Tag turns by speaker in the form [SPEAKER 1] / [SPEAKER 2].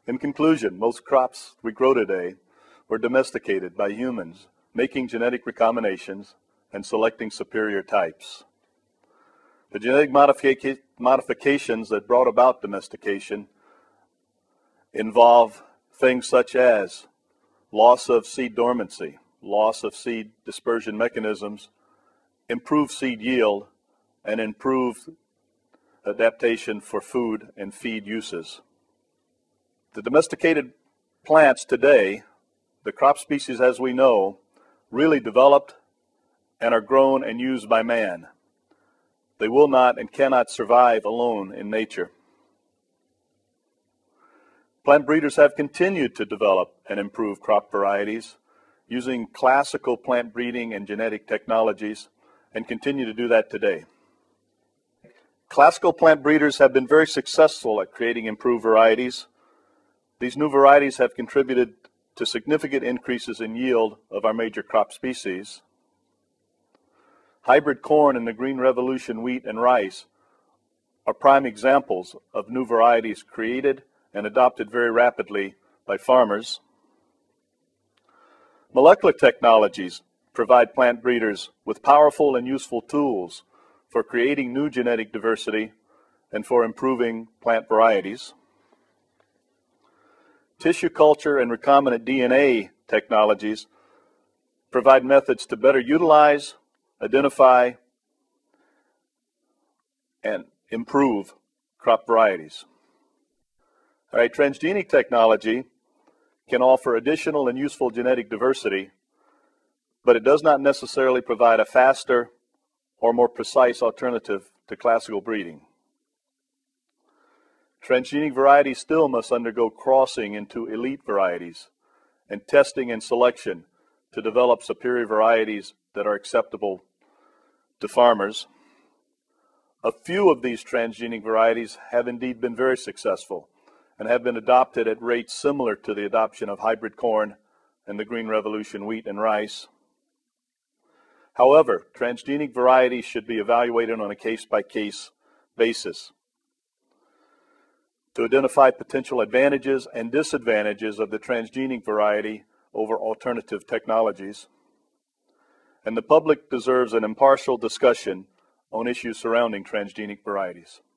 [SPEAKER 1] In conclusion, most crops we grow today were domesticated by humans, making genetic recombinations and selecting superior types. The genetic modifications that brought about domestication involve things such as loss of seed dormancy, loss of seed dispersion mechanisms, improved seed yield, and improved adaptation for food and feed uses. The domesticated plants today, the crop species as we know, really developed and are grown and used by man. They will not and cannot survive alone in nature. Plant breeders have continued to develop and improve crop varieties using classical plant breeding and genetic technologies, and continue to do that today. Classical plant breeders have been very successful at creating improved varieties. These new varieties have contributed to significant increases in yield of our major crop species. Hybrid corn and the Green Revolution wheat and rice are prime examples of new varieties created and adopted very rapidly by farmers. Molecular technologies provide plant breeders with powerful and useful tools for creating new genetic diversity and for improving plant varieties. Tissue culture and recombinant DNA technologies provide methods to better utilize, identify, and improve crop varieties. All right, transgenic technology can offer additional and useful genetic diversity, but it does not necessarily provide a faster or more precise alternative to classical breeding. Transgenic varieties still must undergo crossing into elite varieties and testing and selection to develop superior varieties that are acceptable to farmers. A few of these transgenic varieties have indeed been very successful and have been adopted at rates similar to the adoption of hybrid corn and the Green Revolution wheat and rice. However, transgenic varieties should be evaluated on a case-by-case basis to identify potential advantages and disadvantages of the transgenic variety over alternative technologies. And the public deserves an impartial discussion on issues surrounding transgenic varieties.